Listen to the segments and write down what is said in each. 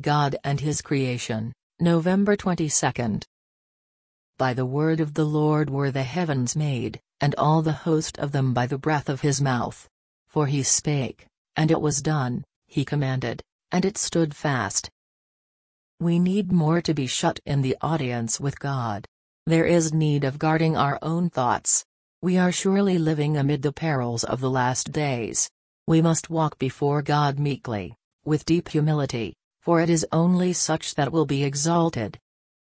God and His creation, November 22. By the word of the Lord were the heavens made, and all the host of them by the breath of His mouth. For He spake, and it was done, He commanded, and it stood fast. We need more to be shut in the audience with God. There is need of guarding our own thoughts. We are surely living amid the perils of the last days. We must walk before God meekly, with deep humility, for it is only such that will be exalted.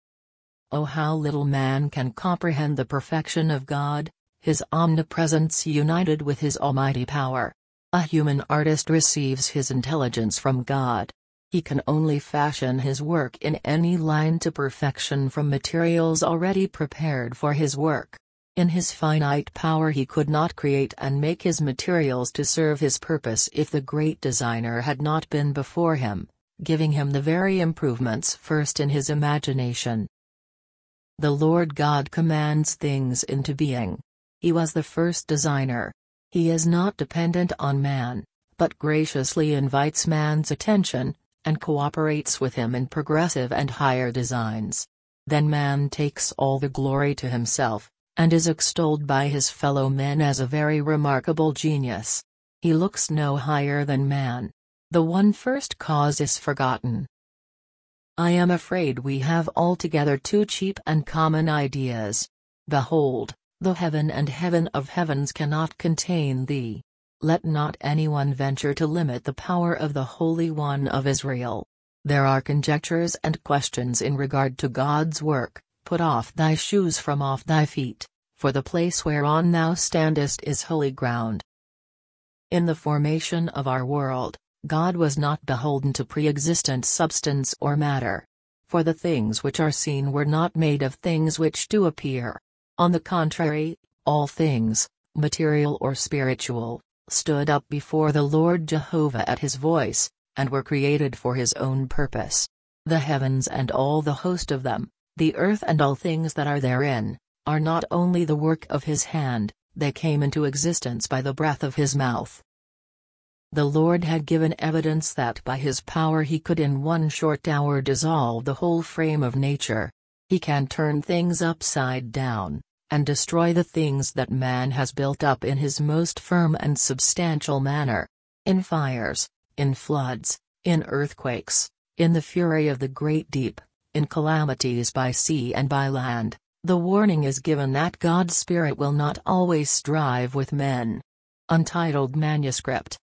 Oh, how little man can comprehend the perfection of God, His omnipresence united with His almighty power. A human artist receives his intelligence from God. He can only fashion his work in any line to perfection from materials already prepared for his work. In his finite power he could not create and make his materials to serve his purpose if the great designer had not been before him, giving him the very improvements first in his imagination. The Lord God commands things into being. He was the first designer. He is not dependent on man, but graciously invites man's attention, and cooperates with him in progressive and higher designs. Then man takes all the glory to himself, and is extolled by his fellow men as a very remarkable genius. He looks no higher than man. The one first cause is forgotten. I am afraid we have altogether too cheap and common ideas. Behold, the heaven and heaven of heavens cannot contain thee. Let not anyone venture to limit the power of the Holy One of Israel. There are conjectures and questions in regard to God's work. Put off thy shoes from off thy feet, for the place whereon thou standest is holy ground. In the formation of our world, God was not beholden to pre-existent substance or matter. For the things which are seen were not made of things which do appear. On the contrary, all things, material or spiritual, stood up before the Lord Jehovah at His voice, and were created for His own purpose. The heavens and all the host of them, the earth and all things that are therein, are not only the work of His hand, they came into existence by the breath of His mouth. The Lord had given evidence that by His power He could in one short hour dissolve the whole frame of nature. He can turn things upside down, and destroy the things that man has built up in his most firm and substantial manner. In fires, in floods, in earthquakes, in the fury of the great deep, in calamities by sea and by land, the warning is given that God's Spirit will not always strive with men. Untitled Manuscript.